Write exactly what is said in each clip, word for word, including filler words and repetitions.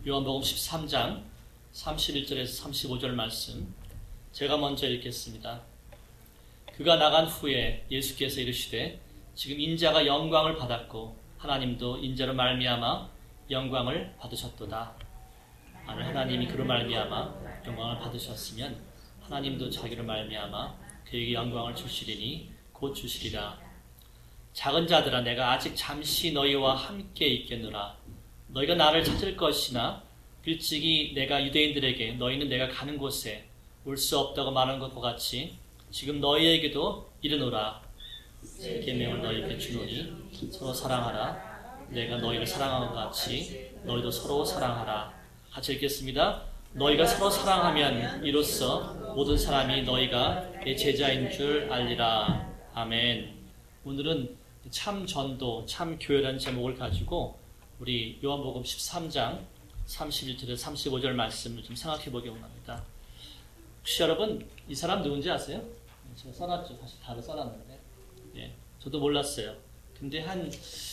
요한복음 십삼 장 삼십일 절에서 삼십오 절 말씀 제가 먼저 읽겠습니다. 그가 나간 후에 예수께서 이르시되 지금 인자가 영광을 받았고 하나님도 인자로 말미암아 영광을 받으셨도다. 만일 하나님이 그로 말미암아 영광을 받으셨으면 하나님도 자기로 말미암아 그에게 영광을 주시리니 곧 주시리라. 작은 자들아 내가 아직 잠시 너희와 함께 있겠노라. 너희가 나를 찾을 것이나 일찍이 내가 유대인들에게 너희는 내가 가는 곳에 올 수 없다고 말한 것과 같이 지금 너희에게도 이르노라. 새 계명을 너희에게 주노니 서로 사랑하라. 내가 너희를 사랑한 것 같이 너희도 서로 사랑하라. 같이 읽겠습니다. 너희가 서로 사랑하면 이로써 모든 사람이 너희가 내 제자인 줄 알리라. 아멘. 오늘은 참 전도, 참 교회라는 제목을 가지고 우리 요한복음 십삼 장 삼십일 절에서 삼십오 절 말씀을 좀 생각해 보기 원합니다. 혹시 여러분 이 사람 누군지 아세요? 제가 써놨죠. 사실 다들 써놨는데 예, 저도 몰랐어요. 근데 한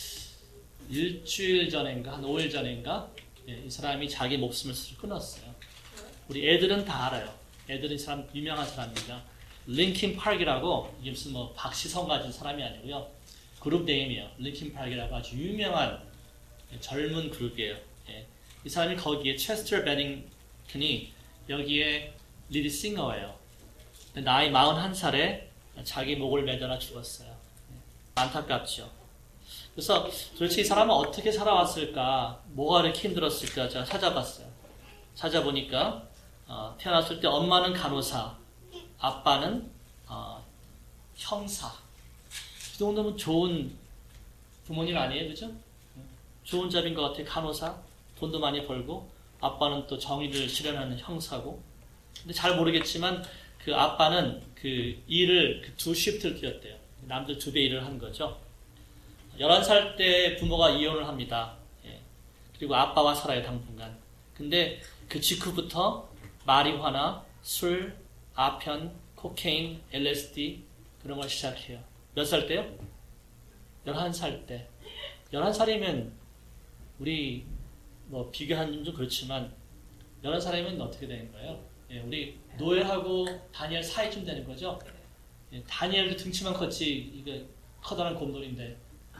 일주일 전인가 한 오 일 전인가 예, 이 사람이 자기 목숨을 스스로 끊었어요. 우리 애들은 다 알아요. 애들은 이 사람 유명한 사람입니다. 링킨 파크라고 이게 무슨 뭐 박시성 가진 사람이 아니고요. 그룹 네임이에요. 링킨 파크라고 아주 유명한 젊은 그룹이에요. 예. 이 사람이 거기에 체스터 베닝턴이 여기에 리드 싱어예요. 나이 마흔한 살에 자기 목을 매달아 죽었어요. 예. 안타깝죠. 그래서 도대체 이 사람은 어떻게 살아왔을까? 뭐가 이렇게 힘들었을까? 제가 찾아봤어요. 찾아보니까 어, 태어났을 때 엄마는 간호사, 아빠는 어, 형사. 이 정도면 좋은 부모님 아니에요? 그죠? 좋은 잡인 것 같아요. 간호사. 돈도 많이 벌고 아빠는 또 정의를 실현하는 형사고. 근데 잘 모르겠지만 그 아빠는 그 일을 그 두 시프트를 뛰었대요. 남들 두 배 일을 한 거죠. 열한 살 때 부모가 이혼을 합니다. 예. 그리고 아빠와 살아요. 당분간. 근데 그 직후부터 마리화나, 술, 아편, 코케인, 엘에스디 그런 걸 시작해요. 몇 살 때요? 열한 살 때. 열한 살이면 우리 뭐 비교하는 좀 그렇지만 열한 살이면 어떻게 되는 거예요? 예, 우리 노예하고 다니엘 사이쯤 되는 거죠. 예, 다니엘도 등치만 컸지 이게 커다란 곰돌인데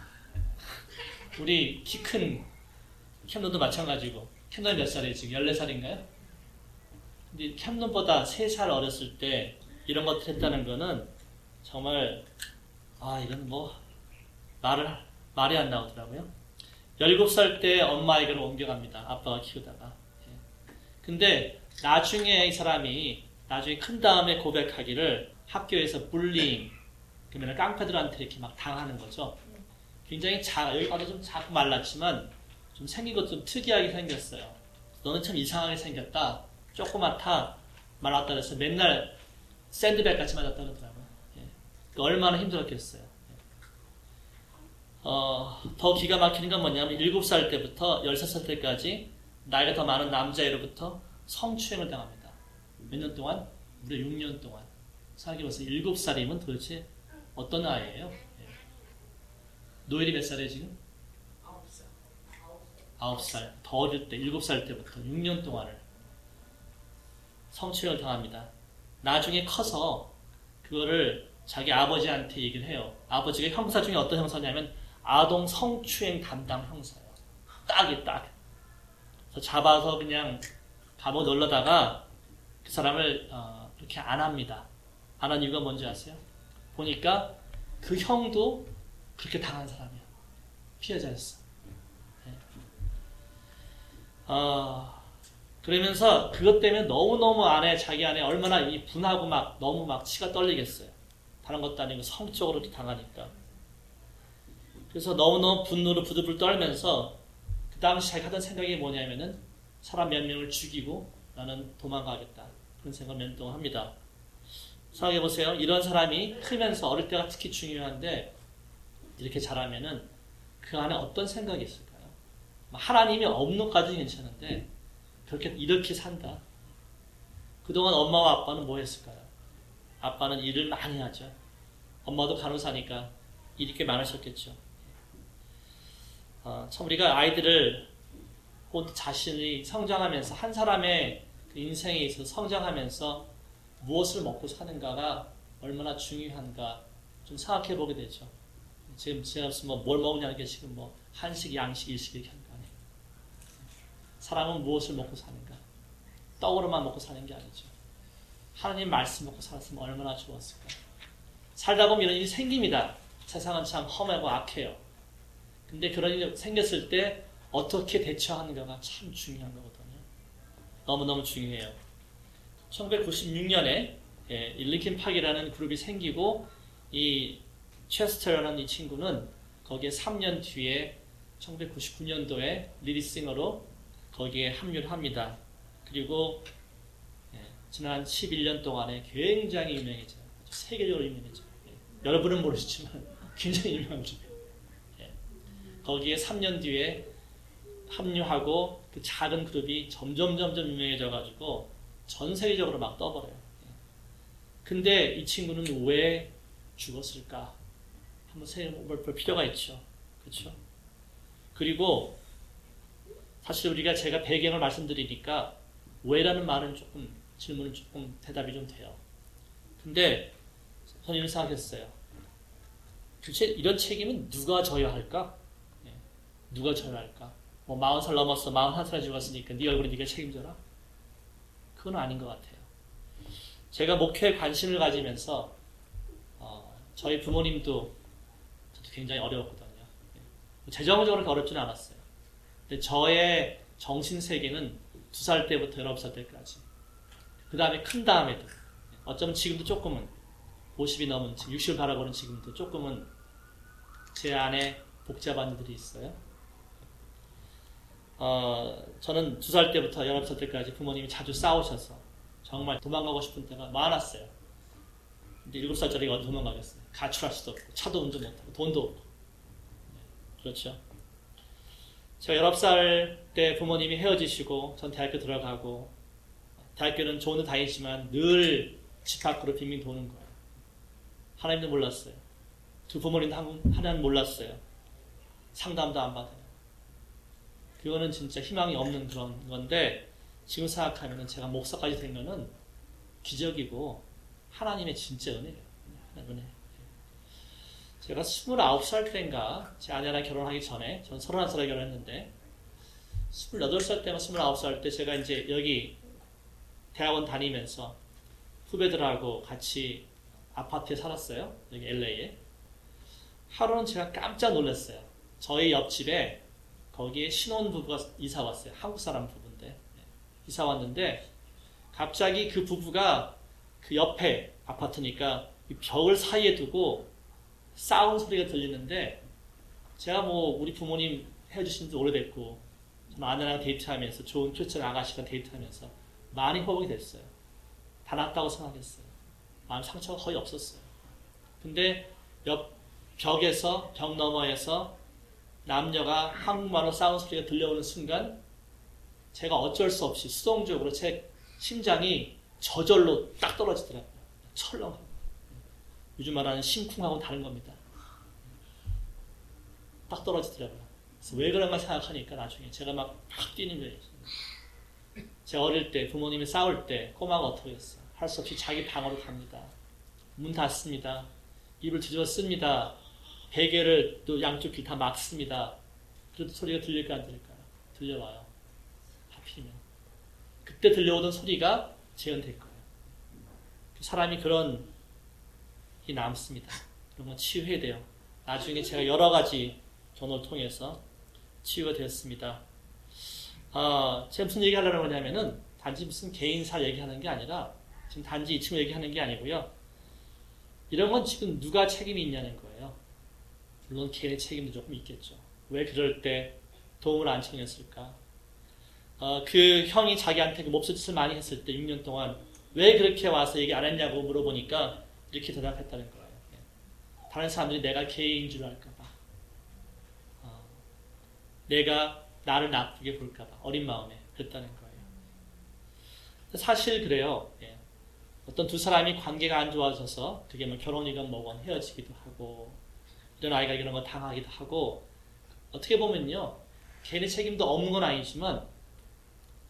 우리 키 큰 캠론도 마찬가지고 캠론이 몇 살이에요? 지금 열네 살인가요? 근데 캠론보다 세 살 어렸을 때 이런 것들 했다는 거는 정말 아 이건 뭐 말을 말이 안 나오더라고요. 열일곱 살 때 엄마에게로 옮겨갑니다. 아빠가 키우다가. 근데 나중에 이 사람이 나중에 큰 다음에 고백하기를 학교에서 불링, 그러면 깡패들한테 이렇게 막 당하는 거죠. 굉장히 작, 여기 봐도 좀 작고 말랐지만 좀 생긴 것도 좀 특이하게 생겼어요. 너는 참 이상하게 생겼다. 조그맣다. 말았다 그래서 맨날 샌드백 같이 맞았다 그러더라고요. 예. 얼마나 힘들었겠어요. 어, 더 기가 막히는 건 뭐냐면 일곱 살 때부터 열세 살 때까지 나이가 더 많은 남자애로부터 성추행을 당합니다. 몇 년 동안? 무려 육 년 동안. 생각해보세요. 일곱 살이면 도대체 어떤 나이예요? 예. 노엘이 몇 살이에요 지금? 아홉 살. 아홉 살. 더 어릴 때, 일곱 살 때부터 육 년 동안을 성추행을 당합니다. 나중에 커서 그거를 자기 아버지한테 얘기를 해요. 아버지가 형사 중에 어떤 형사냐면 아동 성추행 담당 형사예요. 딱이 딱. 그래서 잡아서 그냥 감옥 놀러다가 그 사람을 어, 그렇게 안 합니다. 안 한 이유가 뭔지 아세요? 보니까 그 형도 그렇게 당한 사람이야. 피해자였어. 네. 어, 그러면서 그것 때문에 너무너무 안에 자기 안에 얼마나 이 분하고 막 너무 막 치가 떨리겠어요. 다른 것도 아니고 성적으로 이렇게 당하니까. 그래서 너무너무 분노로 부들부들 떨면서 그 당시 자기가 하던 생각이 뭐냐면은 사람 몇 명을 죽이고 나는 도망가겠다. 그런 생각을 몇 년 동안 합니다. 생각해보세요. 이런 사람이 크면서 어릴 때가 특히 중요한데 이렇게 자라면은 그 안에 어떤 생각이 있을까요? 하나님이 없는 것까지는 괜찮은데 그렇게 이렇게 산다. 그동안 엄마와 아빠는 뭐 했을까요? 아빠는 일을 많이 하죠. 엄마도 간호사니까 일이 꽤 많으셨겠죠. 어, 참 우리가 아이들을 혹은 자신이 성장하면서 한 사람의 그 인생에 있어서 성장하면서 무엇을 먹고 사는가가 얼마나 중요한가 좀 생각해 보게 되죠. 지금 제가 무슨 뭐뭘 먹냐는 게 지금 뭐 한식, 양식, 일식 이렇게 하는 거 아니에요. 사람은 무엇을 먹고 사는가? 떡으로만 먹고 사는 게 아니죠. 하나님 말씀 먹고 살았으면 얼마나 좋았을까. 살다 보면 이런 일이 생깁니다. 세상은 참 험하고 악해요. 근데 그런 일이 생겼을 때 어떻게 대처하는가가 참 중요한 거거든요. 너무너무 중요해요. 천구백구십육 년에 예, 링킨 파크라는 그룹이 생기고 이 체스터라는 이 친구는 거기에 삼 년 뒤에 천구백구십구 년도에 리드싱어로 거기에 합류를 합니다. 그리고 예, 지난 십일 년 동안에 굉장히 유명해져요. 세계적으로 유명해져요. 예, 여러분은 모르시지만 굉장히 유명한 그룹이에요. 예, 거기에 삼 년 뒤에 합류하고 그 작은 그룹이 점점 점점 유명해져가지고 전 세계적으로 막 떠버려요. 근데 이 친구는 왜 죽었을까? 한번 생각해 볼 필요가 있죠. 그렇죠? 그리고 사실 우리가 제가 배경을 말씀드리니까 왜라는 말은 조금 질문은 조금 대답이 좀 돼요. 근데 저는 이런 생각했어요. 도대체 이런 책임은 누가 져야 할까? 네. 누가 져야 할까? 뭐 마흔 살 넘었어, 마흔한 살에 죽었으니까 네 얼굴에 네가 책임져라? 그건 아닌 것 같아요. 제가 목회에 관심을 가지면서 어, 저희 부모님도 저도 굉장히 어려웠거든요. 재정적으로 그렇게 어렵지는 않았어요. 근데 저의 정신세계는 두 살 때부터 열아홉 살 때까지. 그 다음에 큰 다음에도 어쩌면 지금도 조금은 오십이 넘은 지금 육십을 바라보는 지금도 조금은 제 안에 복잡한 일들이 있어요. 어, 저는 두 살 때부터 열아홉 살 때까지 부모님이 자주 싸우셔서 정말 도망가고 싶은 때가 많았어요. 근데 일곱 살짜리가 어디 도망가겠어요. 가출할 수도 없고 차도 운전 못하고 돈도 없고. 네, 그렇죠. 제가 열아홉 살 때 부모님이 헤어지시고 전 대학교 들어가고 대학교는 좋은 데 다니지만 늘 집 밖으로 빙빙 도는 거예요. 하나님도 몰랐어요. 두 부모님도 하나는 몰랐어요. 상담도 안 받아요. 그거는 진짜 희망이 없는 그런 건데 지금 생각하면 제가 목사까지 된 거는 기적이고 하나님의 진짜 은혜예요. 은혜. 제가 스물아홉 살 때인가 제 아내랑 결혼하기 전에 전 서른한 살에 결혼했는데 스물여덟 살 때나 스물아홉 살 때 제가 이제 여기 대학원 다니면서 후배들하고 같이 아파트에 살았어요. 여기 엘에이에. 하루는 제가 깜짝 놀랐어요. 저희 옆집에 거기에 신혼부부가 이사 왔어요. 한국 사람 부부인데. 이사 왔는데 갑자기 그 부부가 그 옆에 아파트니까 벽을 사이에 두고 싸운 소리가 들리는데 제가 뭐 우리 부모님 헤어지신 지 오래됐고 저는 아내랑 데이트하면서 좋은 크리스천 아가씨랑 데이트하면서 많이 호복이 됐어요. 다 낫다고 생각했어요. 마음 상처가 거의 없었어요. 근데 옆 벽에서 벽 너머에서 남녀가 한국말로 싸운 소리가 들려오는 순간 제가 어쩔 수 없이 수동적으로 제 심장이 저절로 딱 떨어지더라고요. 철렁하고. 요즘 말하는 심쿵하고는 다른 겁니다. 딱 떨어지더라고요. 그래서 왜 그런가 생각하니까 나중에 제가 막 팍 뛰는 거예요. 제가 어릴 때 부모님이 싸울 때 꼬마가 어떻게 했어? 할 수 없이 자기 방으로 갑니다. 문 닫습니다. 입을 뒤집어 씁니다. 베개를 또 양쪽 귀 다 막습니다. 그래도 소리가 들릴까 안 들릴까요? 들려와요. 하필이면. 그때 들려오던 소리가 재현될 거예요. 사람이 그런 게 남습니다. 그런 건 치유해야 돼요. 나중에 제가 여러 가지 전호를 통해서 치유가 되었습니다. 어, 제가 무슨 얘기 하려고 하냐면은 단지 무슨 개인사 얘기하는 게 아니라 지금 단지 이 친구 얘기하는 게 아니고요. 이런 건 지금 누가 책임이 있냐는 거예요. 물론 개인의 책임도 조금 있겠죠. 왜 그럴 때 도움을 안 청했을까? 어, 그 형이 자기한테 그 몹쓸 짓을 많이 했을 때 육 년 동안 왜 그렇게 와서 얘기 안 했냐고 물어보니까 이렇게 대답했다는 거예요. 다른 사람들이 내가 개인인 줄 알까봐. 어, 내가 나를 나쁘게 볼까봐. 어린 마음에 그랬다는 거예요. 사실 그래요. 예. 어떤 두 사람이 관계가 안 좋아져서 그게 뭐 결혼이건 뭐건 헤어지기도 하고 이런 아이가 이런 거 당하기도 하고 어떻게 보면요. 개인의 책임도 없는 건 아니지만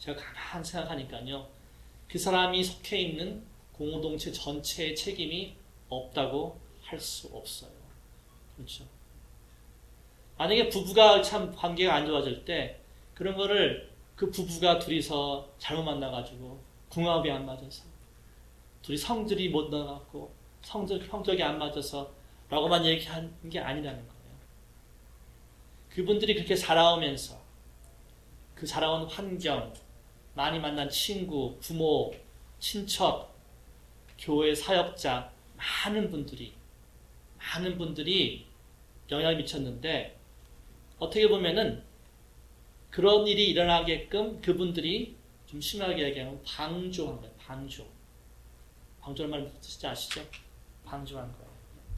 제가 가만히 생각하니까요. 그 사람이 속해 있는 공동체 전체의 책임이 없다고 할 수 없어요. 그렇죠. 만약에 부부가 참 관계가 안 좋아질 때 그런 거를 그 부부가 둘이서 잘못 만나가지고 궁합이 안 맞아서 둘이 성질이 못 나갔고 성질, 성적이 안 맞아서 라고만 얘기한 게 아니라는 거예요. 그분들이 그렇게 살아오면서 그 살아온 환경, 많이 만난 친구, 부모, 친척, 교회 사역자, 많은 분들이, 많은 분들이 영향을 미쳤는데, 어떻게 보면은 그런 일이 일어나게끔 그분들이 좀 심하게 얘기하면 방조한 거예요. 방조. 방조는 말 뜻인지 아시죠? 방조한 거예요.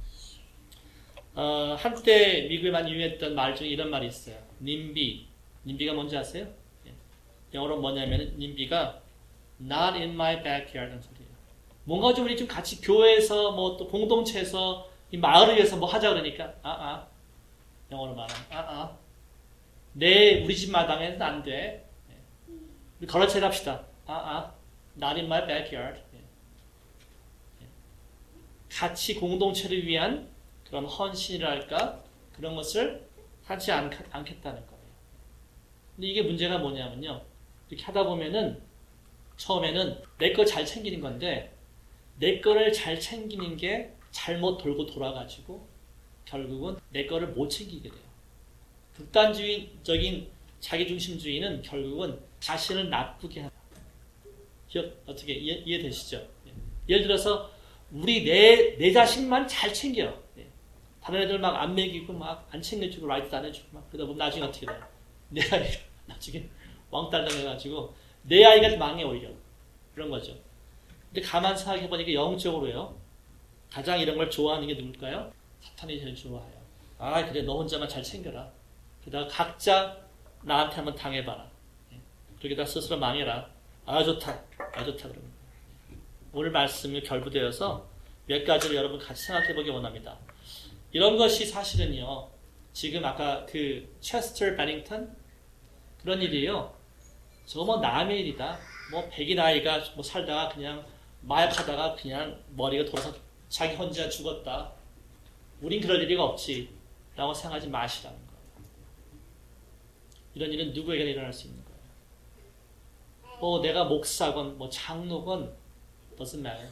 어, 한때 미국에 많이 유행했던 말 중에 이런 말이 있어요. 님비. 님비가 뭔지 아세요? 영어로 뭐냐면 님비가 not in my backyard 라는 소리예요. 뭔가 좀 우리 좀 같이 교회에서 뭐 또 공동체에서 이 마을을 위해서 뭐 하자 그러니까 아, 아. 영어로 말하면 아, 아. 내 우리 집 마당에는 안 돼. 우리 걸어차기 합시다. 아, 아. not in my backyard. 같이 공동체를 위한 그런 헌신이랄까 그런 것을 하지 않, 않겠다는 거예요. 근데 이게 문제가 뭐냐면요. 이렇게 하다 보면은 처음에는 내 거 잘 챙기는 건데 내 거를 잘 챙기는 게 잘못 돌고 돌아가지고 결국은 내 거를 못 챙기게 돼요. 극단주의적인 자기중심주의는 결국은 자신을 나쁘게 합니다. 기억, 어떻게 이해, 이해되시죠? 예를 들어서 우리 내, 내 자식만 잘 챙겨. 다른 애들 막 안 먹이고 막 안 챙겨주고 라이트도 안 해주고 막 그러다 보면 나중에 어떻게 돼요? 내 아이가 나중에 왕따 당해가지고 내 아이가 망해 오히려. 그런 거죠. 근데 가만 생각해보니까 영적으로요. 가장 이런 걸 좋아하는 게 누굴까요? 사탄이 제일 좋아해요. 아 그래 너 혼자만 잘 챙겨라. 그러다가 각자 나한테 한번 당해봐라. 그러게다 스스로 망해라. 아 좋다. 아 좋다 그러면. 오늘 말씀이 결부되어서 몇 가지를 여러분 같이 생각해보기 원합니다. 이런 것이 사실은요. 지금 아까 그 체스터 베닝턴 그런 일이에요. 저거 뭐 남의 일이다. 뭐 백인 아이가 뭐 살다가 그냥 마약하다가 그냥 머리가 돌아서 자기 혼자 죽었다. 우린 그럴 일이가 없지. 라고 생각하지 마시라는 거예요. 이런 일은 누구에게나 일어날 수 있는 거예요. 뭐 내가 목사건 뭐 장로건 doesn't matter.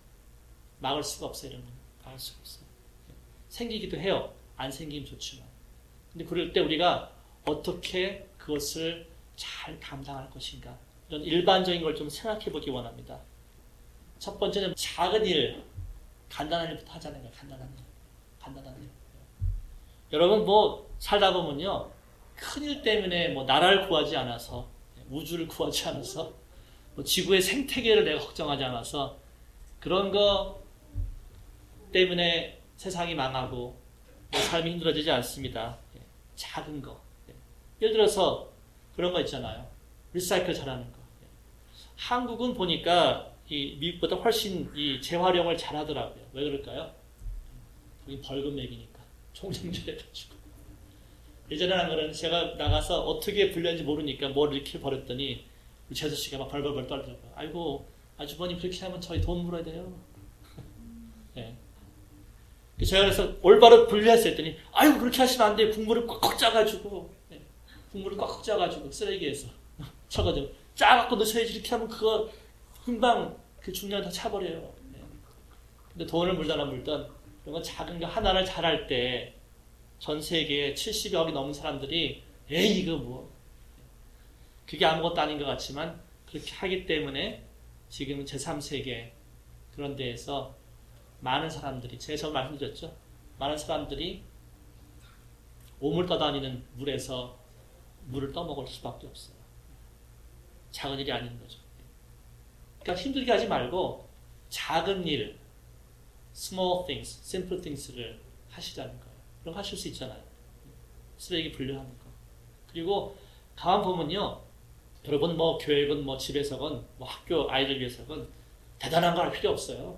막을 수가 없어요. 이런 건. 막을 수가 없어요. 생기기도 해요. 안 생기면 좋지만. 근데 그럴 때 우리가 어떻게 그것을 잘 감당할 것인가. 이런 일반적인 걸 좀 생각해 보기 원합니다. 첫 번째는 작은 일, 간단한 일부터 하자는 거예요. 간단한 일. 간단한 일. 여러분 뭐 살다 보면요. 큰일 때문에 뭐 나라를 구하지 않아서 우주를 구하지 않아서 뭐 지구의 생태계를 내가 걱정하지 않아서 그런 거 때문에 세상이 망하고 삶이 힘들어지지 않습니다. 작은 거. 예를 들어서 그런 거 있잖아요. 리사이클 잘하는 거. 한국은 보니까 이 미국보다 훨씬 이 재활용을 잘하더라고요. 왜 그럴까요? 거기 벌금 매기니까 총정제돼 가지고. 예전에 한 거는 제가 나가서 어떻게 불렸는지 모르니까 뭘 이렇게 버렸더니 우리 재수 씨가 막 벌벌벌 떨더라고요. 아이고 아주버님 그렇게 하면 저희 돈 물어야 돼요. 네. 제가 그래서 올바로 분리했어요. 했더니 아이고 그렇게 하시면 안 돼요. 국물을 꽉꽉 짜가지고 네. 국물을 꽉꽉 짜가지고 쓰레기에서 쳐가지고 짜갖고 넣으셔야지. 이렇게 하면 그거 금방 그 중량을 다 차버려요. 네. 근데 돈을 물다나 물던 이런 건 작은 거 하나를 잘할 때 전 세계에 칠십억이 넘는 사람들이 에이 이거 뭐 그게 아무것도 아닌 것 같지만 그렇게 하기 때문에 지금은 제삼 세계 그런 데에서 많은 사람들이 제가 처음 말씀드렸죠. 많은 사람들이 오물 떠다니는 물에서 물을 떠먹을 수밖에 없어요. 작은 일이 아닌 거죠. 그러니까 힘들게 하지 말고 작은 일, small things, simple things를 하시자는 거예요. 그럼 하실 수 있잖아요. 쓰레기 분류하는 거. 그리고 가만 보면요. 여러분 뭐 교회건 뭐 집에서건 뭐 학교 아이들 위해서건 대단한 거 할 필요 없어요.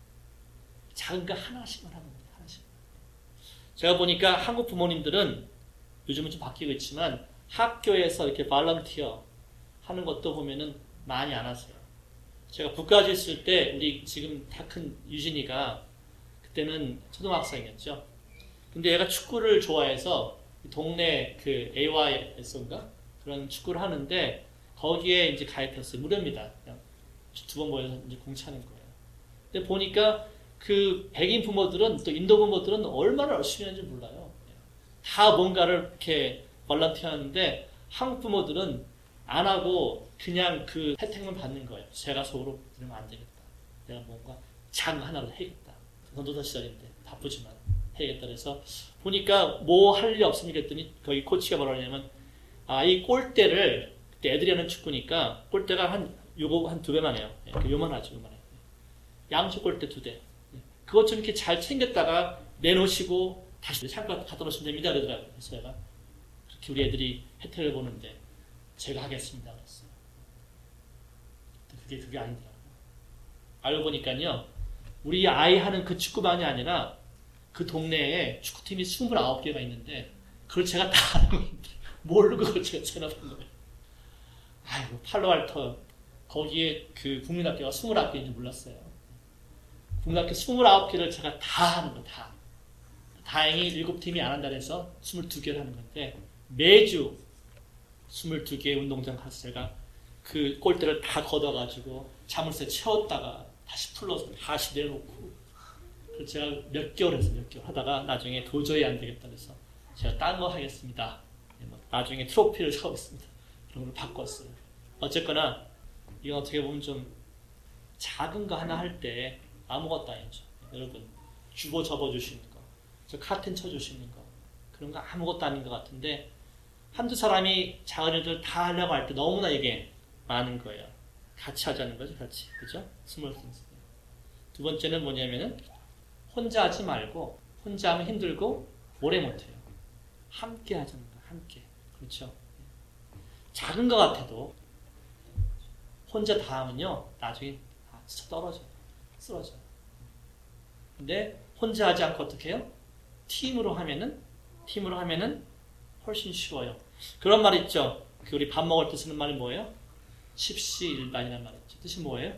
작은 거 하나씩만 하면 돼요. 하나씩. 제가 보니까 한국 부모님들은 요즘은 좀 바뀌고 있지만 학교에서 이렇게 발런티어 하는 것도 보면은 많이 안 하세요. 제가 북가주 있을 때 우리 지금 다 큰 유진이가 그때는 초등학생이었죠. 근데 얘가 축구를 좋아해서 동네 그 에이와이에스인가 그런 축구를 하는데 거기에 이제 가입했어요. 무료입니다. 그냥 두 번 모여서 이제 공차는 거예요. 근데 보니까 그 백인 부모들은 또 인도 부모들은 얼마나 열심히 하는지 몰라요. 다 뭔가를 이렇게 벌런티어 하는데 한국 부모들은 안 하고 그냥 그 혜택만 받는 거예요. 제가 속으로 이러면 안 되겠다. 내가 뭔가 장 하나를 해야겠다. 전도사 시절인데 바쁘지만 해야겠다. 그래서 보니까 뭐 할 일이 없으니까 했더니 거기 코치가 뭐라 그러냐면 아, 이 골대를 그때 애들이 하는 축구니까 골대가 한 요거 한 두 배만 해요. 요만하죠. 요만해. 양쪽 골대 두 대. 그것 좀 이렇게 잘 챙겼다가 내놓으시고 다시 잠깐 갖다 놓으시면 됩니다. 그러더라고요. 그래서 제가 그렇게 우리 애들이 혜택을 보는데 제가 하겠습니다. 그랬어요. 그게 그게 아니더라고요. 알고 보니까요. 우리 아이 하는 그 축구반이 아니라 그 동네에 축구팀이 스물아홉 개가 있는데 그걸 제가 다 하는 건데 모르고 그걸 제가 전화한 거예요. 아이고 팔로알토 거기에 그 국민학교가 스물아홉 개인지 몰랐어요. 국민학교 스물아홉 개를 제가 다 하는 거 다. 다행히 일곱 팀이 안 한다 해서 스물두 개를 하는 건데 매주 스물두 개의 운동장 가서 제가 그 골대를 다 걷어가지고 자물쇠 채웠다가 다시 풀러서 다시 내놓고 그래서 제가 몇 개월 해서 몇 개월 하다가 나중에 도저히 안 되겠다 그래서 제가 딴 거 하겠습니다. 나중에 트로피를 사오겠습니다. 그런 걸 바꿨어요. 어쨌거나 이건 어떻게 보면 좀 작은 거 하나 할 때 아무것도 아니죠. 여러분 주보 접어주시는 거, 저 카튼 쳐주시는 거 그런 거 아무것도 아닌 것 같은데 한두 사람이 작은 일들 다 하려고 할 때 너무나 이게 많은 거예요. 같이 하자는 거죠. 같이. 그죠? 스몰 띵스. 두 번째는 뭐냐면은 혼자 하지 말고 혼자 하면 힘들고 오래 못해요. 함께 하자는 거예요. 함께. 그렇죠? 작은 것 같아도 혼자 다 하면요. 나중에 다 진짜 떨어져요. 쓰러져요. 근데 혼자 하지 않고 어떻게 해요? 팀으로 하면은 팀으로 하면은 훨씬 쉬워요. 그런 말 있죠. 그 우리 밥 먹을 때 쓰는 말이 뭐예요? 십시일반이라는 말 있죠. 뜻이 뭐예요?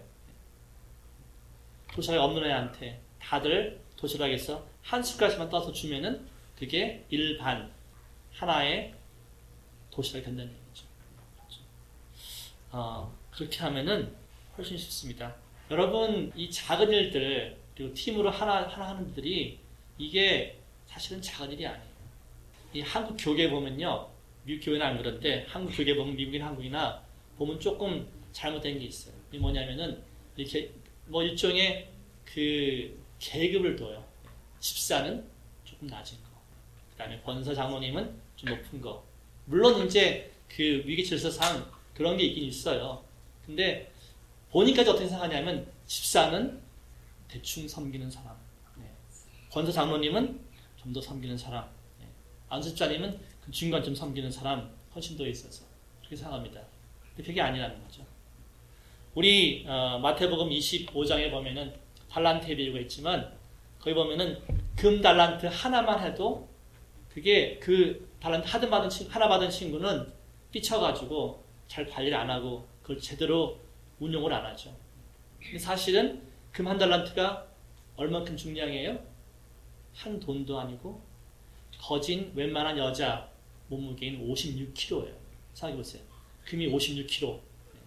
도시락이 없는 애한테 다들 도시락에서 한 숟갈씩만 떠서 주면은 그게 일반 하나의 도시락이 된다는 얘기죠. 그렇죠? 어, 그렇게 하면은 훨씬 쉽습니다. 여러분 이 작은 일들 그리고 팀으로 하나 하나 하는 일들이 이게 사실은 작은 일이 아니에요. 이 한국 교계 보면요, 미국 교회는 안 그런데 한국 교계 보면 미국이나 한국이나 보면 조금 잘못된 게 있어요. 이게 뭐냐면은 이렇게 뭐 일종의 그 계급을 둬요. 집사는 조금 낮은 거, 그다음에 권사 장로님은 좀 높은 거. 물론 이제 그 위계 질서상 그런 게 있긴 있어요. 근데 보니까 어떻게 생각하냐면 집사는 대충 섬기는 사람, 네. 권사 장로님은 좀 더 섬기는 사람, 네. 안수집사님은 그 중간쯤 섬기는 사람 훨씬 더 있어서 그렇게 생각합니다. 근데 그게 아니라는 거죠. 우리 어, 마태복음 이십오 장에 보면은 달란트의 비유가 있지만 거기 보면은 금 달란트 하나만 해도 그게 그 달란트 하나 받은 친구, 하나 받은 친구는 삐쳐가지고 잘 관리를 안 하고 그걸 제대로 운용을 안 하죠. 근데 사실은 금 한 달란트가 얼만큼 중량이에요? 한 돈도 아니고 거진 웬만한 여자 몸무게인 오십육 킬로그램예요. 생각해보세요. 금이 오십육 킬로그램.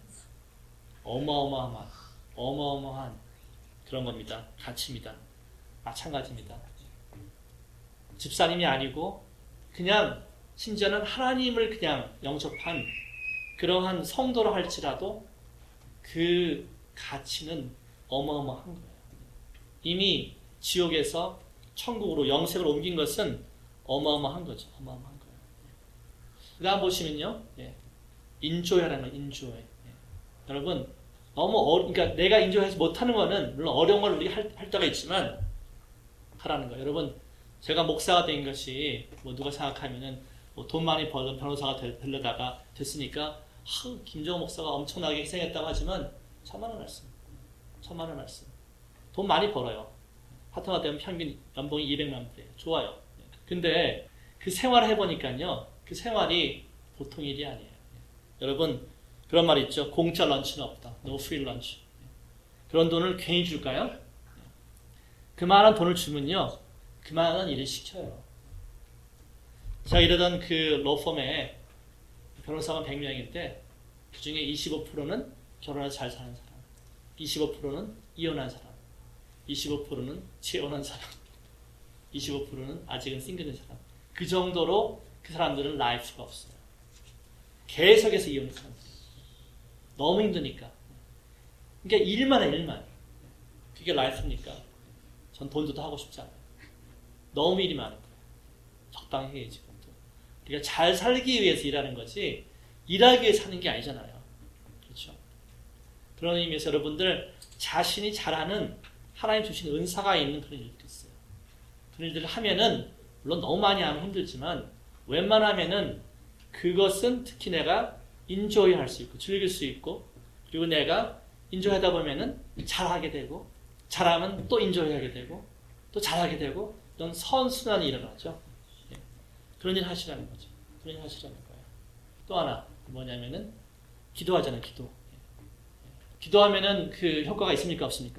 어마어마한, 어마어마한 그런 겁니다. 가치입니다. 마찬가지입니다. 집사님이 아니고 그냥 심지어는 하나님을 그냥 영접한 그러한 성도로 할지라도 그 가치는 어마어마한 거예요. 이미 지옥에서 천국으로 영생을 옮긴 것은 어마어마한 거죠. 어마어마한 거예요. 그 다음 보시면요. 예. 인조해라는 거, 인조해. 예. 여러분, 너무 어, 그러니까 내가 인조하지 못하는 거는 물론 어려운 걸 우리 할, 할 때가 있지만 하라는 거예요. 여러분, 제가 목사가 된 것이 뭐 누가 생각하면은 뭐 돈 많이 벌던 변호사가 되려다가 됐으니까 하, 김정은 목사가 엄청나게 희생했다고 하지만 천만원 말씀. 천만원 말씀. 돈 많이 벌어요. 파트너가 되면 평균 연봉이 이백만 불이에요. 좋아요. 근데 그 생활을 해보니까요. 그 생활이 보통 일이 아니에요. 여러분, 그런 말 있죠. 공짜 런치는 없다. No free lunch. 그런 돈을 괜히 줄까요? 그만한 돈을 주면요. 그만한 일을 시켜요. 제가 일하던 그 로펌에 변호사가 백 명인데 그 중에 이십오 퍼센트는 결혼해서 잘 사는 사람, 이십오 퍼센트는 이혼한 사람, 이십오 퍼센트는 재혼한 사람, 이십오 퍼센트는 아직은 싱글인 사람. 그 정도로 그 사람들은 라이프가 없어요. 계속해서 이혼한 사람들. 너무 힘드니까. 그러니까 일만 해, 일만. 그게 라이프니까. 전 돈도 더 하고 싶지 않아요. 너무 일이 많은 거예요. 적당히 해야지. 우리가 잘 살기 위해서 일하는 거지 일하기 위해서 사는 게 아니잖아요. 그렇죠? 그런 의미에서 여러분들 자신이 잘하는 하나님 주신 은사가 있는 그런 일들이 있어요. 그런 일들을 하면은 물론 너무 많이 하면 힘들지만 웬만하면은 그것은 특히 내가 인조이 할 수 있고 즐길 수 있고 그리고 내가 인조하다 보면은 잘하게 되고 잘하면 또 인조하게 되고 또 잘하게 되고 이런 선순환이 일어나죠. 예. 그런 일 하시라는 거죠. 그런 일 하시라는 거예요. 또 하나 뭐냐면은 기도하잖아요. 기도. 예. 기도하면은 그 효과가 있습니까 없습니까?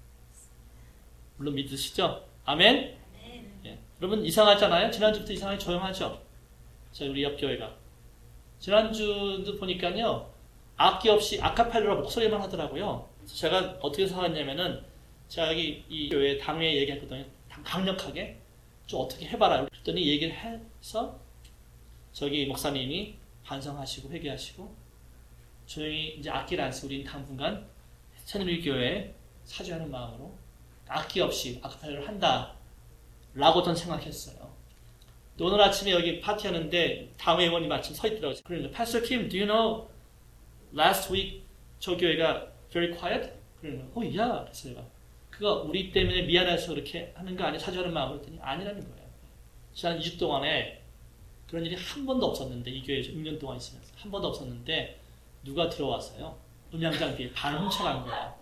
물론 믿으시죠? 아멘? 예. 여러분 이상하잖아요? 지난주부터 이상하게 조용하죠? 저희 우리 옆 교회가. 지난주도 보니까요. 악기 없이 아카펠라로 목소리만 하더라고요. 그래서 제가 어떻게 생각했냐면은 제가 여기 이 교회 당회에 얘기했거든요. 강력하게 좀 어떻게 해봐라. 그랬더니 얘기를 해서 저기 목사님이 반성하시고 회개하시고 조용히 이제 악기를 안 쓰고 우리는 당분간 새누리 교회에 사죄하는 마음으로 악기 없이 아카펠라를 한다 라고 전 생각했어요. 또 오늘 아침에 여기 파티하는데 당회 의원이 마침 서 있더라고요. 그러니까 Pastor Kim, do you know last week 저 교회가 very quiet? 그러니까 어, 야! 그래서 제가 그거 우리 때문에 미안해서 그렇게 하는 거 아니야? 사죄하는 마음으로 했더니 아니라는 거예요. 지난 이 주 동안에 그런 일이 한 번도 없었는데 이 교회에 육 년 동안 있으면서 한 번도 없었는데 누가 들어왔어요? 음향장비에 반 훔쳐간 거예요.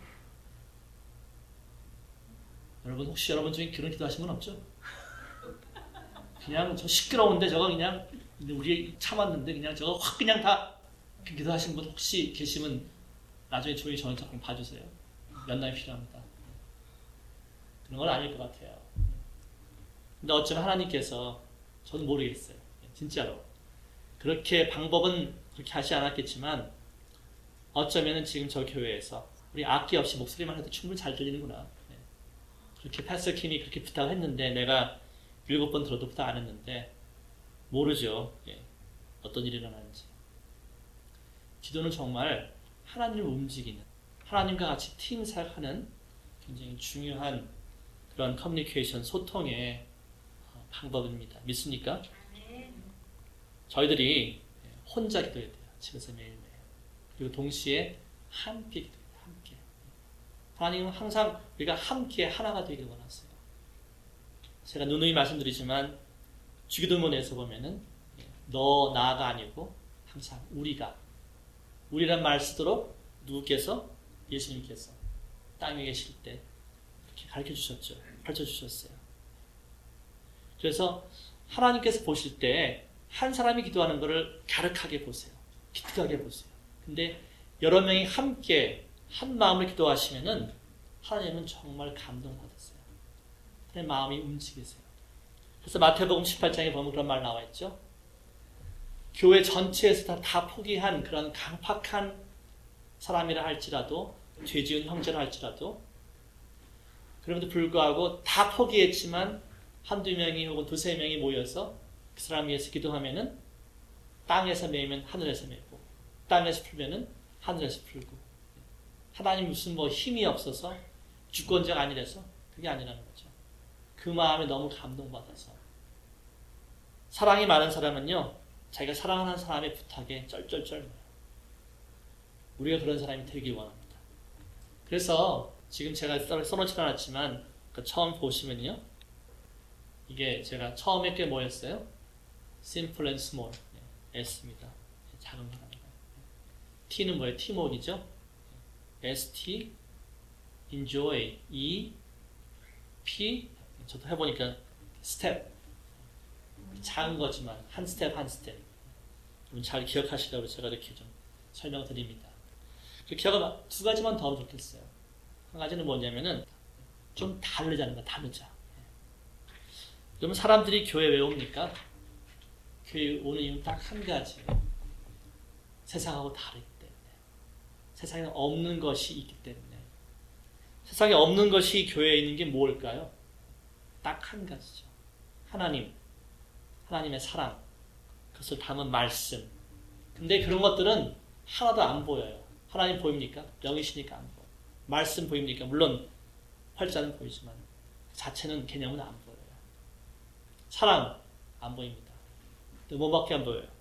여러분 혹시 여러분 중에 그런 기도 하신 분 없죠? 그냥 저 시끄러운데 저거 그냥 우리 참았는데 그냥 저거 확 그냥 다 기도하신 분 혹시 계시면 나중에 조용히 저희 좀 봐주세요. 연락이 필요합니다. 그런 건 아닐 것 같아요. 근데 어쩌면 하나님께서 저는 모르겠어요. 진짜로. 그렇게 방법은 그렇게 하지 않았겠지만 어쩌면 지금 저 교회에서 우리 악기 없이 목소리만 해도 충분히 잘 들리는구나. 그렇게 패스터 킴이 그렇게 부탁을 했는데 내가 일곱 번 들어도 부탁 안 했는데 모르죠. 예. 어떤 일이 일어나는지. 기도는 정말 하나님을 움직이는 하나님과 같이 팀 사역하는 굉장히 중요한 그런 커뮤니케이션 소통의 방법입니다. 믿습니까? 저희들이 혼자 기도해야 돼요. 집에서 매일매일. 그리고 동시에 함께 기도해야 돼요. 함께. 하나님은 항상 우리가 함께 하나가 되길 원하세요. 제가 누누이 말씀드리지만 주기도문에서 보면은 너, 나가 아니고 항상 우리가 우리란 말 쓰도록 누구께서? 예수님께서 땅에 계실 때 이렇게 가르쳐 주셨죠. 가르쳐 주셨어요. 그래서 하나님께서 보실 때 한 사람이 기도하는 것을 갸륵하게 보세요. 기특하게 보세요. 근데 여러 명이 함께 한 마음을 기도하시면은 하나님은 정말 감동받았어요. 하나님의 마음이 움직이세요. 그래서 마태복음 십팔 장에 보면 그런 말 나와 있죠. 교회 전체에서 다, 다 포기한 그런 강팍한 사람이라 할지라도 죄 지은 형제라 할지라도 그럼에도 불구하고 다 포기했지만 한두 명이 혹은 두세 명이 모여서 그 사람 위해서 기도하면은 땅에서 매면 하늘에서 매고 땅에서 풀면은 하늘에서 풀고 하나님 무슨 뭐 힘이 없어서 주권자가 아니라서 그게 아니라는 거죠. 그 마음에 너무 감동받아서 사랑이 많은 사람은요 자기가 사랑하는 사람의 부탁에 쩔쩔쩔 우리가 그런 사람이 되길 원합니다. 그래서 지금 제가 써놓지 않았지만 그 처음 보시면요 이게 제가 처음에 꽤 뭐였어요? Simple and small S입니다. 작은 거랍니다. T는 뭐예요? T목이죠? S-T Enjoy E P 저도 해보니까 스텝 작은 거지만 한 스텝 한 스텝 잘 기억하시라고 제가 이렇게 좀 설명드립니다. 그 기억을 두 가지만 더 하면 좋겠어요. 한 가지는 뭐냐면은 좀 다르자는 거, 다르자. 그러면 사람들이 교회 왜 옵니까? 교회 오는 이유는 딱 한 가지예요. 세상하고 다르기 때문에. 세상에 없는 것이 있기 때문에. 세상에 없는 것이 교회에 있는 게 뭘까요? 딱 한 가지죠. 하나님, 하나님의 사랑, 그것을 담은 말씀. 근데 그런 것들은 하나도 안 보여요. 하나님 보입니까? 영이시니까 안 보여요. 말씀 보입니까? 물론 활자는 보이지만 자체는 개념은 안 보여요. 사랑 안 보입니다. 또 뭐밖에 안 보여요?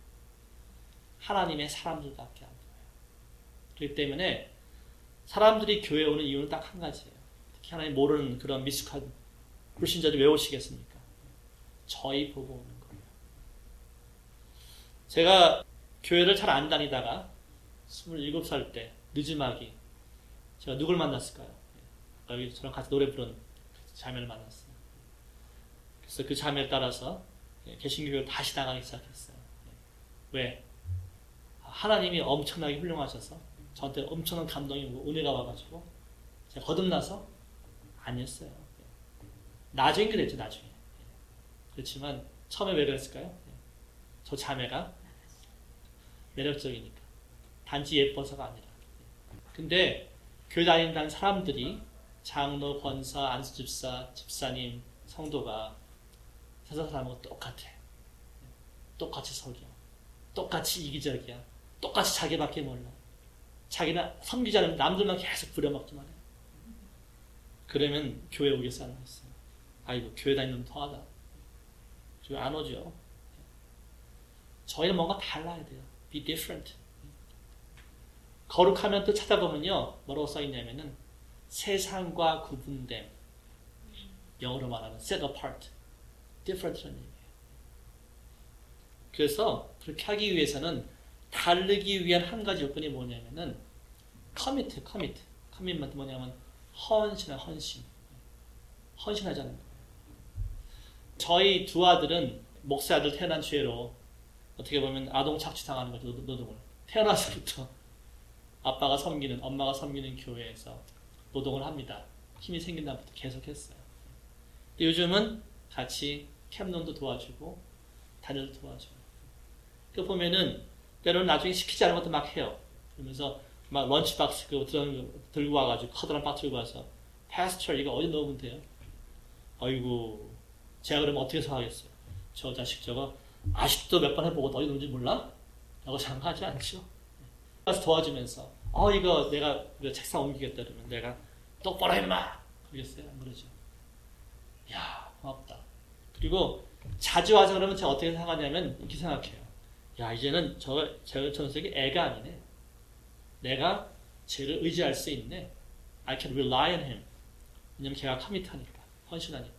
하나님의 사람들밖에 안 보여요. 그렇기 때문에 사람들이 교회에 오는 이유는 딱 한 가지예요. 특히 하나님 모르는 그런 미숙한 불신자들 왜 오시겠습니까? 저희 보고 오는 거예요. 제가 교회를 잘 안 다니다가 스물일곱 살 때 늦음하기 제가 누굴 만났을까요? 여기 저랑 같이 노래 부른 자매를 만났어요. 그래서 그 자매를 따라서 개신교를 다시 나가기 시작했어요. 왜? 하나님이 엄청나게 훌륭하셔서 저한테 엄청난 감동이 오고 은혜가 와가지고 제가 거듭나서 아니었어요. 나중에 그랬죠. 나중에. 그렇지만 처음에 왜 그랬을까요? 저 자매가 매력적이니까. 단지 예뻐서가 아니라. 근데 교회 다닌다는 사람들이 장로, 권사, 안수집사, 집사님, 성도가 세상 사람하고 똑같아. 똑같이 속여. 똑같이 이기적이야. 똑같이 자기밖에 몰라. 자기는 섬기지 않으면 남들만 계속 부려먹기만 해. 그러면 교회 오겠어 안 오겠어요? 아이고 교회 다니는 놈 더하다. 교회 안 오죠. 저희는 뭔가 달라야 돼요. Be different. 거룩하면 또 찾아보면요. 뭐라고 써있냐면은 세상과 구분됨. 영어로 말하면 set apart. different라는 얘기예요. 그래서 그렇게 하기 위해서는 다르기 위한 한 가지 요건이 뭐냐면은 commit, commit. commitment 뭐냐면 헌신한 헌신. 헌신하자는 거예요. 저희 두 아들은 목사 아들 태어난 죄로 어떻게 보면 아동 착취당하는 거죠. 노동을. 태어나서부터 아빠가 섬기는, 엄마가 섬기는 교회에서 노동을 합니다. 힘이 생긴 다음부터 계속했어요. 요즘은 같이 캠론도 도와주고 단열도 도와줘요. 그 보면은 때로는 나중에 시키지 않은 것도 막 해요. 그러면서 막 런치박스 그 들고 와가지고 커다란 박스 들고 와서 패스처 이거 어디 넣으면 돼요? 아이고 제가 그러면 어떻게 생각하겠어요? 저 자식 저거 아직도 몇 번 해보고 어디 넣는지 몰라? 라고 생각하지 않죠? 가서 도와주면서 어 이거 내가 책상 옮기겠다 그러면 내가 똑바로 해마 그러겠어요? 안 그러죠? 이야 고맙다. 그리고 자주 하자 그러면 제가 어떻게 생각하냐면 이렇게 생각해요. 야 이제는 저, 저 전sek이 애가 아니네. 내가 쟤를 의지할 수 있네. I can rely on him. 왜냐면 걔가 커밋하니까 헌신하니까.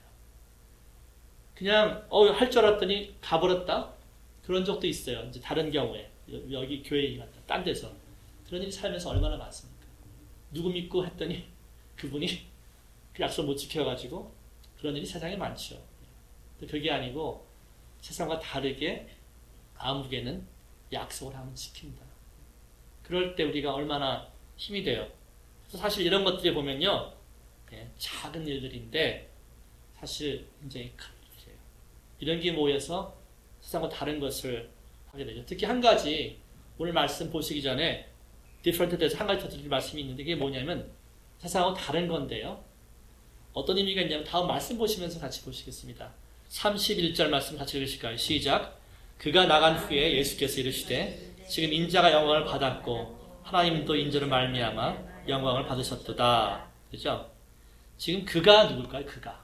그냥 어 할 줄 알았더니 가버렸다. 그런 적도 있어요. 이제 다른 경우에 여기 교회에 갔다 딴 데서 그런 일이 살면서 얼마나 많습니까? 누구 믿고 했더니 그분이 그 약속 못 지켜가지고 그런 일이 세상에 많죠. 그게 아니고 세상과 다르게 아무개는 약속을 하면 지킨다. 그럴 때 우리가 얼마나 힘이 돼요. 그래서 사실 이런 것들이 보면요, 네, 작은 일들인데 사실 굉장히 큰 일이에요. 이런 게 모여서 세상과 다른 것을 하게 되죠. 특히 한 가지 오늘 말씀 보시기 전에 different에 대해서 한 가지 더 드릴 말씀이 있는데 그게 뭐냐면 세상하고 다른 건데요. 어떤 의미가 있냐면 다음 말씀 보시면서 같이 보시겠습니다. 삼십일 절 말씀 같이 읽으실까요? 시작. 그가 나간 후에 예수께서 이르시되 지금 인자가 영광을 받았고 하나님도 인자로 말미암아 영광을 받으셨도다. 그죠? 지금 그가 누굴까요? 그가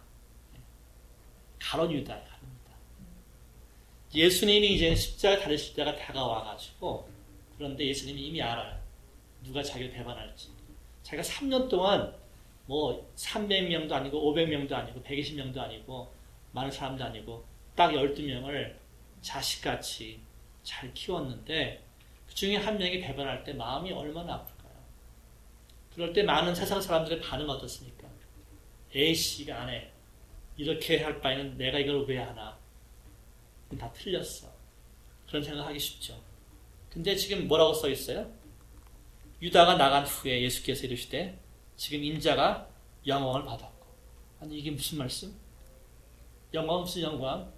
가룟 유다. 가룟 유다. 예수님이 이제 십자가 다리실 때가 다가와가지고 그런데 예수님이 이미 알아요. 누가 자기를 배반할지. 자기가 삼 년 동안 뭐 삼백 명도 아니고 오백 명도 아니고 백이십 명도 아니고 많은 사람도 아니고 딱 열두 명을 자식같이 잘 키웠는데 그 중에 한 명이 배반할 때 마음이 얼마나 아플까요? 그럴 때 많은 세상 사람들의 반응은 어떻습니까? 에이씨가 안 해. 이렇게 할 바에는 내가 이걸 왜 하나? 다 틀렸어. 그런 생각하기 쉽죠. 근데 지금 뭐라고 써 있어요? 유다가 나간 후에 예수께서 이르시되 지금 인자가 영광을 받았고. 아니 이게 무슨 말씀? 영광 무슨 영광?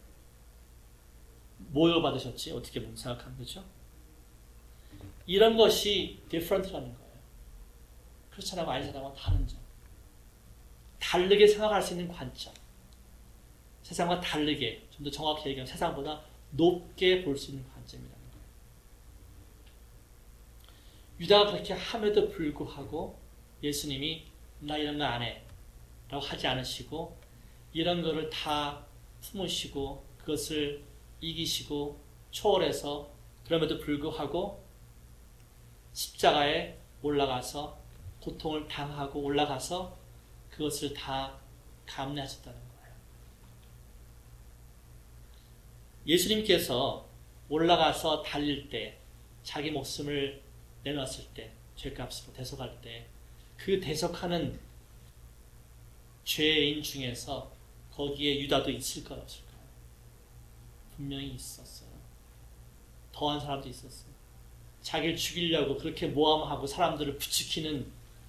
뭐를 받으셨지? 어떻게 보면 생각하면 그렇죠? 이런 것이 different라는 거예요. 그렇지 사람하고 아닌 사람하고 다른 점. 다르게 생각할 수 있는 관점. 세상과 다르게, 좀 더 정확히 얘기하면 세상보다 높게 볼 수 있는 관점이라는 거예요. 유다가 그렇게 함에도 불구하고 예수님이 나 이런 거 안 해 라고 하지 않으시고 이런 거를 다 품으시고 그것을 이기시고 초월해서 그럼에도 불구하고 십자가에 올라가서 고통을 당하고 올라가서 그것을 다 감내하셨다는 거예요. 예수님께서 올라가서 달릴 때 자기 목숨을 내놨을 때 죄값으로 대속할 때 그 대속하는 죄인 중에서 거기에 유다도 있을까요 없을까요? 분명히 있었어요. 더한 사람도 있었어요. 자기를 죽이려고 그렇게 모함하고 사람들을 부추기는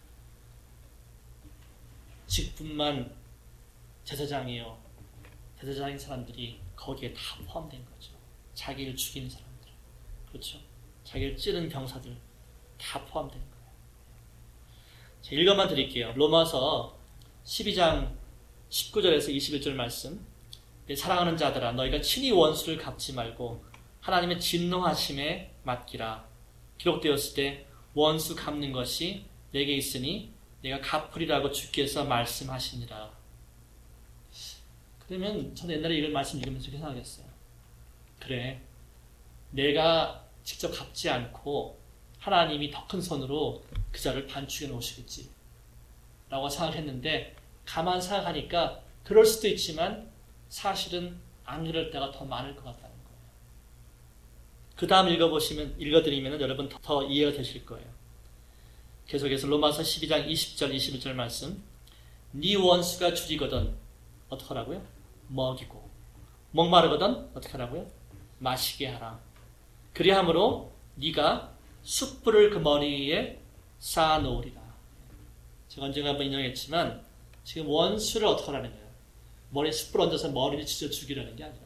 직분만 제사장이요. 제사장인 사람들이 거기에 다 포함된 거죠. 자기를 죽이는 사람들. 그렇죠? 자기를 찌른 병사들 다 포함된 거예요. 자, 읽어만 드릴게요. 로마서 십이 장 십구 절에서 이십일 절 말씀. 사랑하는 자들아 너희가 친히 원수를 갚지 말고 하나님의 진노하심에 맡기라. 기록되었을 때 원수 갚는 것이 내게 있으니 내가 갚으리라고 주께서 말씀하시니라. 그러면 저는 옛날에 이걸 말씀 읽으면서 이렇게 생각했어요. 그래, 내가 직접 갚지 않고 하나님이 더 큰 손으로 그 자를 반축해 놓으시겠지 라고 생각했는데 가만 생각하니까 그럴 수도 있지만 사실은 안 그럴 때가 더 많을 것 같다는 거예요. 그 다음 읽어보시면, 읽어드리면 여러분 더, 더 이해가 되실 거예요. 계속해서 로마서 십이 장 이십 절 이십일 절 말씀. 네 원수가 줄이거든 어떻게 하라고요? 먹이고 목마르거든 어떻게 하라고요? 마시게 하라. 그리함으로 네가 숯불을 그 머리 위에 쌓아놓으리라. 제가 언젠가 한번 인용했지만 지금 원수를 어떻게 하라는 거예요? 머리에 숯불 얹어서 머리를 찢어 죽이라는 게 아니라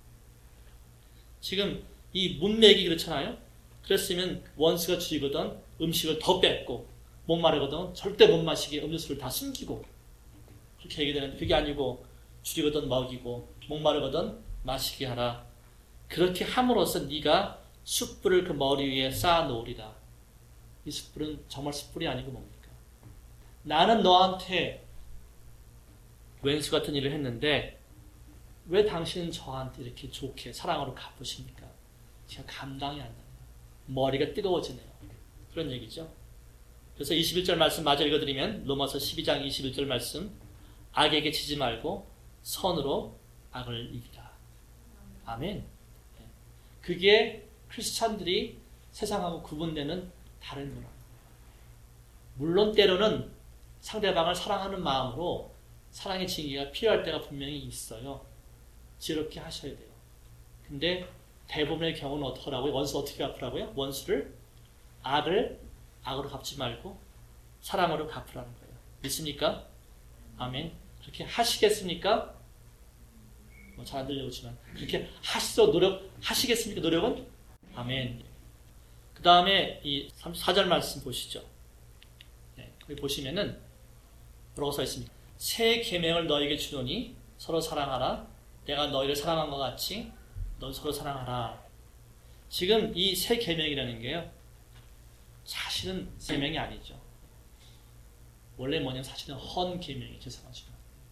지금 이 문맥이 그렇잖아요. 그랬으면 원수가 줄이거든 음식을 더 뺏고 목마르거든 절대 못 마시게 음료수를 다 숨기고 그렇게 얘기되는데 그게 아니고 줄이거든 먹이고 목마르거든 마시게 하라. 그렇게 함으로써 네가 숯불을 그 머리 위에 쌓아놓으리라. 이 숯불은 정말 숯불이 아니고 뭡니까? 나는 너한테 왼수 같은 일을 했는데 왜 당신은 저한테 이렇게 좋게 사랑으로 갚으십니까? 제가 감당이 안 돼요. 머리가 뜨거워지네요. 그런 얘기죠. 그래서 이십일 절 말씀 마저 읽어드리면 로마서 십이 장 이십일 절 말씀. 악에게 지지 말고 선으로 악을 이기라. 아멘. 그게 크리스찬들이 세상하고 구분되는 다른 문화. 물론 때로는 상대방을 사랑하는 마음으로 사랑의 징계가 필요할 때가 분명히 있어요. 지혜롭게 하셔야 돼요. 근데 대부분의 경우는 어떻게 하라고요? 원수 어떻게 갚으라고요? 원수를 악을 악으로 갚지 말고 사랑으로 갚으라는 거예요. 믿습니까? 아멘. 그렇게 하시겠습니까? 뭐 잘 안 들려오지만 그렇게 하시도록 노력하시겠습니까? 노력은? 아멘. 그 다음에 이 사 절 말씀 보시죠. 네, 여기 보시면은 뭐라고 써 있습니까? 새 계명을 너에게 주노니 서로 사랑하라. 내가 너희를 사랑한 것 같이 너 서로 사랑하라. 지금 이 새 계명이라는 게요. 사실은 계명이 아니죠. 원래 뭐냐면 사실은 헌 계명이죠. 죄송하지만.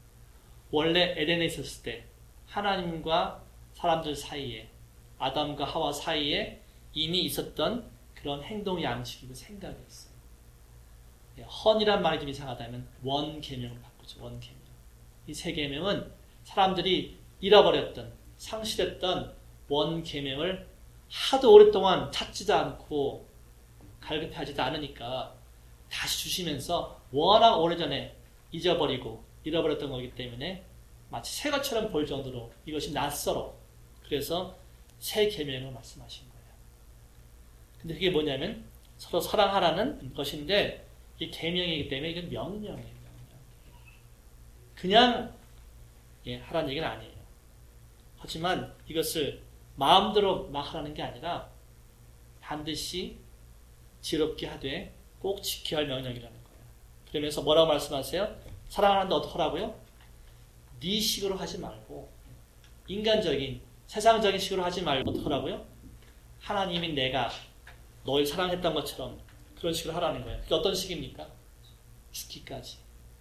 원래 에덴에 있었을 때 하나님과 사람들 사이에 아담과 하와 사이에 이미 있었던 그런 행동 양식이고 생각이었어요. 헌이란 말이 좀 이상하다면 원 계명으로 바꾸죠. 원 계명. 이 새 계명은 사람들이 잃어버렸던 상실했던 원 계명을 하도 오랫동안 찾지도 않고 갈급해하지도 않으니까 다시 주시면서 워낙 오래전에 잊어버리고 잃어버렸던 거기 때문에 마치 새 것처럼 볼 정도로 이것이 낯설어. 그래서 새 계명을 말씀하신 거예요. 근데 그게 뭐냐면 서로 사랑하라는 것인데 이게 계명이기 때문에 이건 명령이에요. 명령. 그냥 예, 하라는 얘기는 아니에요. 하지만 이것을 마음대로 막 하라는 게 아니라 반드시 지혜롭게 하되 꼭 지켜야 할 명령이라는 거예요. 그러면서 뭐라고 말씀하세요? 사랑하는데 어떻게 하라고요? 네 식으로 하지 말고 인간적인 세상적인 식으로 하지 말고 어떻게 하라고요? 하나님이 내가 너를 사랑했던 것처럼 그런 식으로 하라는 거예요. 그게 어떤 식입니까? 죽기까지.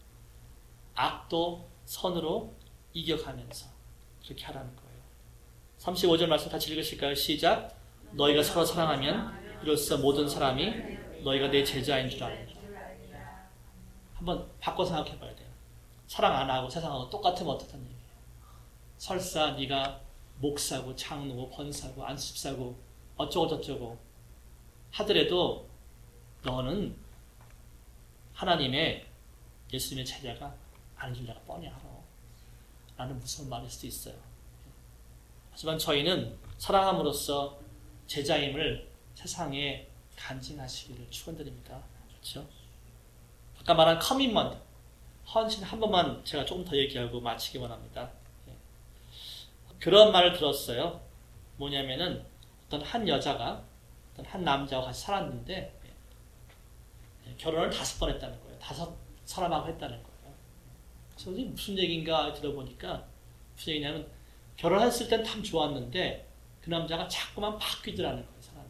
악도 선으로 이겨가면서 그렇게 하라는 거예요. 삼십오 절 말씀 같이 읽으실까요? 시작. 너희가 서로 사랑하면 이로써 모든 사람이 너희가 내 제자인 줄 알리라. 한번 바꿔 생각해 봐야 돼요. 사랑 안 하고 세상하고 똑같으면 어떻다는 얘기예요. 설사 네가 목사고 장로고 권사고 안수집사고 어쩌고 저쩌고 하더라도 너는 하나님의 예수님의 제자가 아닌 줄 내가 뻔히 알아. 라는 무서운 말일 수도 있어요. 하지만 저희는 사랑함으로써 제자임을 세상에 간증하시기를 축원드립니다. 그렇죠? 아까 말한 커밋먼트, 헌신 한 번만 제가 조금 더 얘기하고 마치기 원합니다. 그런 말을 들었어요. 뭐냐면은 어떤 한 여자가 어떤 한 남자와 같이 살았는데 결혼을 다섯 번 했다는 거예요. 다섯 사람하고 했다는 거예요. 그래서 무슨 얘기인가 들어보니까 무슨 얘기냐면 결혼했을 땐 참 좋았는데 그 남자가 자꾸만 바뀌더라는 거예요. 사람이.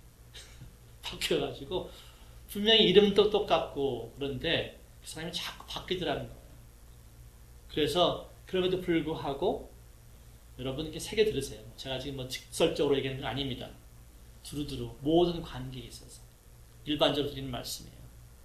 바뀌어가지고 분명히 이름도 똑같고 그런데 그 사람이 자꾸 바뀌더라는 거예요. 그래서 그럼에도 불구하고 여러분 이렇게 새겨 들으세요. 제가 지금 뭐 직설적으로 얘기하는 건 아닙니다. 두루두루 모든 관계에 있어서 일반적으로 드리는 말씀이에요.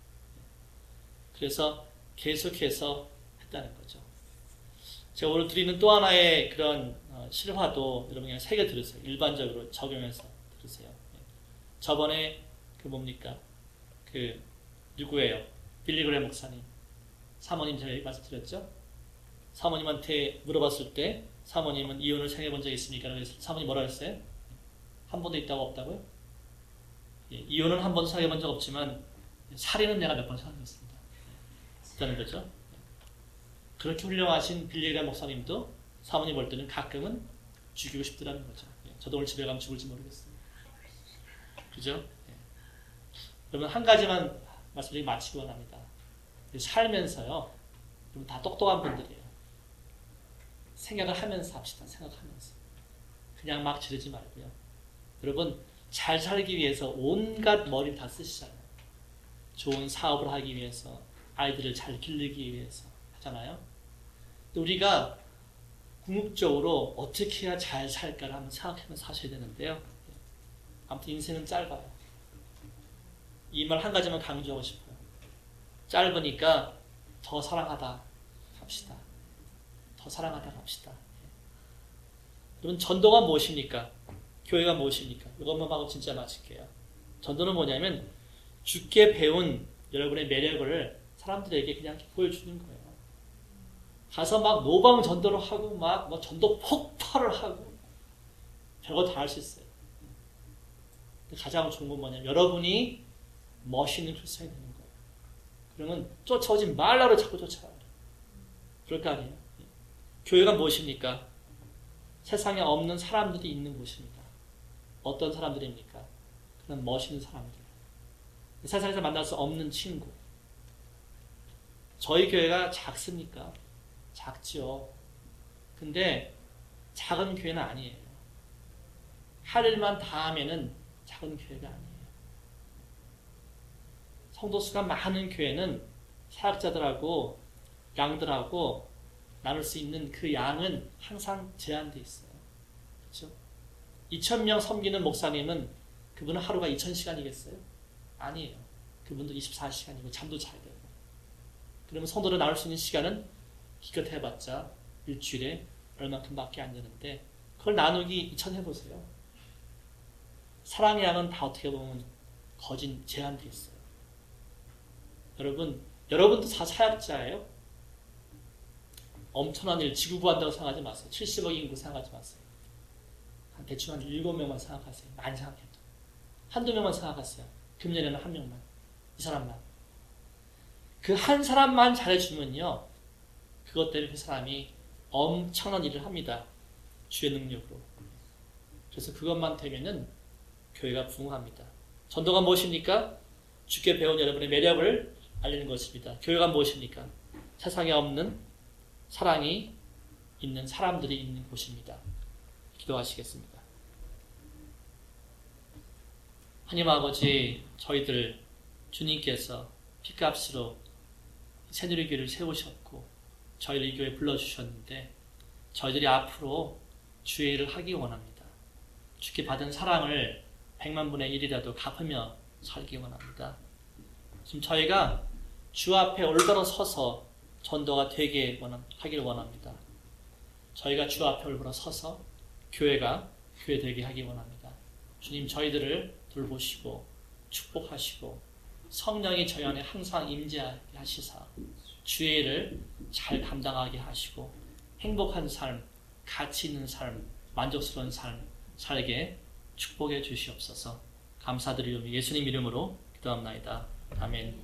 그래서 계속해서 했다는 거죠. 제가 오늘 드리는 또 하나의 그런 실화도 여러분 그냥 새겨 들으세요. 일반적으로 적용해서 들으세요. 저번에 그 뭡니까? 그 누구예요? 빌리그레 목사님. 사모님 제가 말씀드렸죠? 사모님한테 물어봤을 때 사모님은 이혼을 생각해 본 적이 있습니까? 그래서 사모님 뭐라 했어요? 한 번도 있다고 없다고요? 예, 이혼은 한 번도 생각해 본 적 없지만 살인은 내가 몇 번 생각했습니다. 있다는 거죠. 그렇게 훌륭하신 빌리그레 목사님도 사모님 볼 때는 가끔은 죽이고 싶더라는 거죠. 예, 저도 오늘 집에 가면 죽을지 모르겠어요. 그죠? 예. 그러면 한 가지만 말씀드리고 마치기 원합니다. 살면서요, 여러분 다 똑똑한 분들이에요. 생각을 하면서 합시다. 생각하면서. 그냥 막 지르지 말고요. 여러분 잘 살기 위해서 온갖 머리를 다 쓰시잖아요. 좋은 사업을 하기 위해서, 아이들을 잘 기르기 위해서 하잖아요. 우리가 궁극적으로 어떻게 해야 잘 살까를 한번 생각하면서 사셔야 되는데요. 아무튼 인생은 짧아요. 이 말 한 가지만 강조하고 싶어요. 짧으니까 더 사랑하다 갑시다. 더 사랑하다 갑시다. 여러분 전도가 무엇입니까? 교회가 무엇입니까? 이것만 하고 진짜 마칠게요. 전도는 뭐냐면 주께 배운 여러분의 매력을 사람들에게 그냥 보여주는 거예요. 가서 막 노방 전도를 하고 막 뭐 전도 폭발을 하고 별거 다 할 수 있어요. 가장 좋은 건 뭐냐면 여러분이 멋있는 크리스천이 되는 거예요. 그러면 쫓아오지 말라고 자꾸 쫓아와요. 그럴 거 아니에요. 교회가 무엇입니까? 세상에 없는 사람들이 있는 곳입니다. 어떤 사람들입니까? 그런 멋있는 사람들. 세상에서 만날 수 없는 친구. 저희 교회가 작습니까? 작죠. 근데 작은 교회는 아니에요. 할 일만 다 하면은 작은 교회가 아니에요. 성도수가 많은 교회는 사역자들하고 양들하고 나눌 수 있는 그 양은 항상 제한되어 있어요. 그렇죠? 이천 명 섬기는 목사님은 그분은 하루가 이천 시간이겠어요? 아니에요. 그분도 이십사 시간이고 잠도 자야 되고. 그러면 성도를 나눌 수 있는 시간은 기껏 해봤자 일주일에 얼마큼밖에 안 되는데 그걸 나누기 이천 해보세요. 사랑의 양은 다 어떻게 보면 거진 제한되어 있어요. 여러분, 여러분도 다 사역자예요. 엄청난 일, 지구 구한다고 생각하지 마세요. 칠십억 인구 생각하지 마세요. 한 대충 한 일곱 명만 생각하세요. 많이 생각해도. 한두 명만 생각했어요. 금년에는 한 명만. 이 사람만. 그 한 사람만 잘해주면요. 그것 때문에 그 사람이 엄청난 일을 합니다. 주의 능력으로. 그래서 그것만 되면은 교회가 부흥합니다. 전도가 무엇입니까? 주께 배운 여러분의 매력을 알리는 것입니다. 교회가 무엇입니까? 세상에 없는 사랑이 있는 사람들이 있는 곳입니다. 기도하시겠습니다. 하나님 아버지, 저희들 주님께서 피값으로 새누리교회를 세우셨고 저희를 이 교회에 불러주셨는데 저희들이 앞으로 주의 일을 하기 원합니다. 주께 받은 사랑을 백만 분의 일이라도 갚으며 살기 원합니다. 지금 저희가 주 앞에 올바로 서서 전도가 되게 원함, 하기를 원합니다. 저희가 주 앞에 올바로 서서 교회가 교회 되게 하기 원합니다. 주님 저희들을 돌보시고 축복하시고 성령이 저희 안에 항상 임재하게 하시사 주의 일을 잘 감당하게 하시고 행복한 삶, 가치 있는 삶, 만족스러운 삶 살게 축복해 주시옵소서. 감사드리며 예수님 이름으로 기도합나이다. 아멘.